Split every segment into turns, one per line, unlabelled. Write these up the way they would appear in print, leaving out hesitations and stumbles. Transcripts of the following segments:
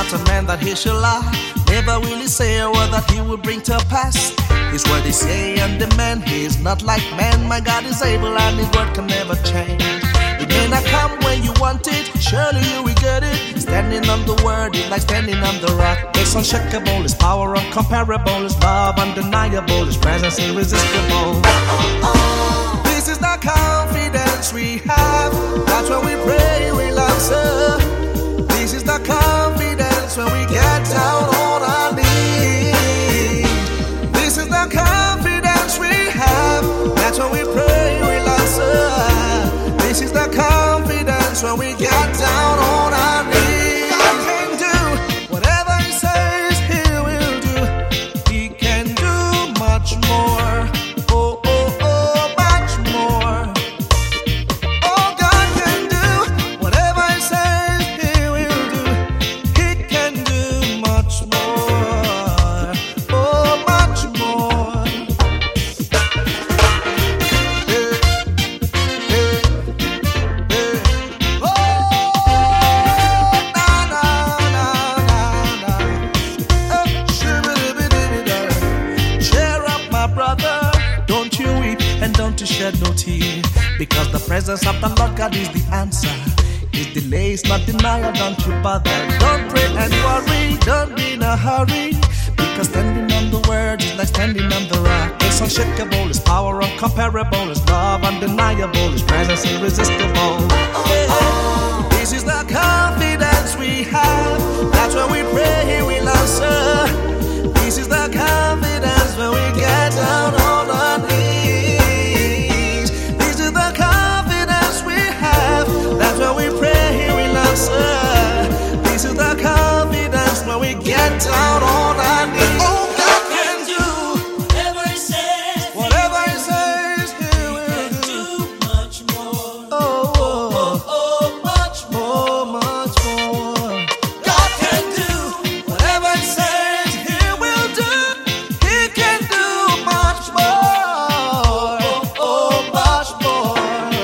not a man that he shall lie, never will he say a word that he will bring to pass. His word is yea and amen. He is not like man. My God is able and his word can never change. It may not come when you want it, surely you will get it. Standing on the word is like standing on the rock. It's unshakable, his power uncomparable, his love undeniable, his presence irresistible. This is the confidence we have, that's when we pray we'll answer. This is the confidence when we get down on our knees. This is the confidence we have, that's when we pray we'll answer. This is the confidence when we get down on our knees. God can do whatever he says he will do. He can do much more. Oh, oh, oh, much more. Oh, God can do whatever he says he will do. He can do much more. Oh, much more. To shed no tear, because the presence of the Lord God is the answer. His delay is not denial, don't you bother. Don't pray and worry, don't be in a hurry, because standing on the word is like standing on the rock. It's unshakable, his power uncomparable, his love undeniable, his presence irresistible. Yeah. This is the confidence we have, that's when we pray he will answer. This is the confidence when we get down on our knees. That's when we pray he will answer. This is the confidence when we get down on our knees. Oh, God can do whatever he says. Whatever he says he will do. Much more. Oh, oh, oh, much more, much more. God can do whatever he says he will do. He can do much more. Oh, oh, much more.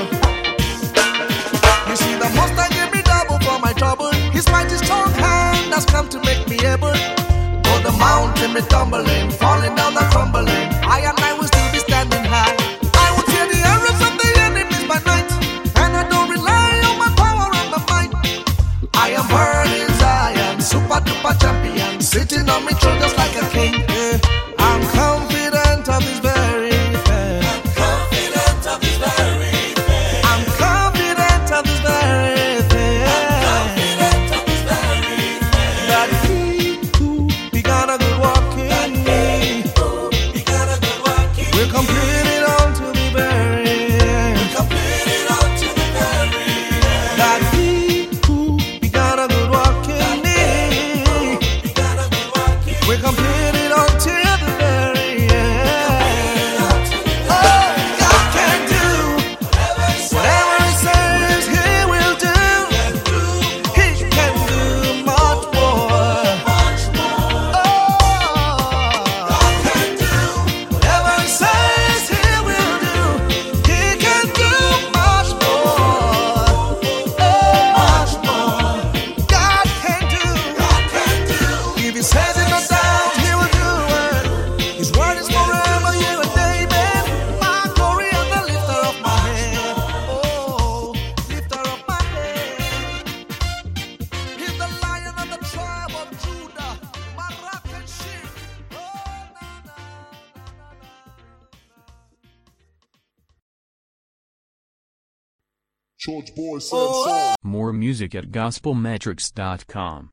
His mighty strong hand has come to make me able. Though the mountain be tumbling, falling down and crumbling, I will still be standing high. I will fear the arrows of the enemies by night, and I don't rely on my power and my might. I am burning Zion, super duper champion, sitting on my throne just like a king. Yeah. I'm confident of his very faith. I'm confident of his very faith. I'm confident of his very
George Boy said so.
More music at gospelmetrics.com.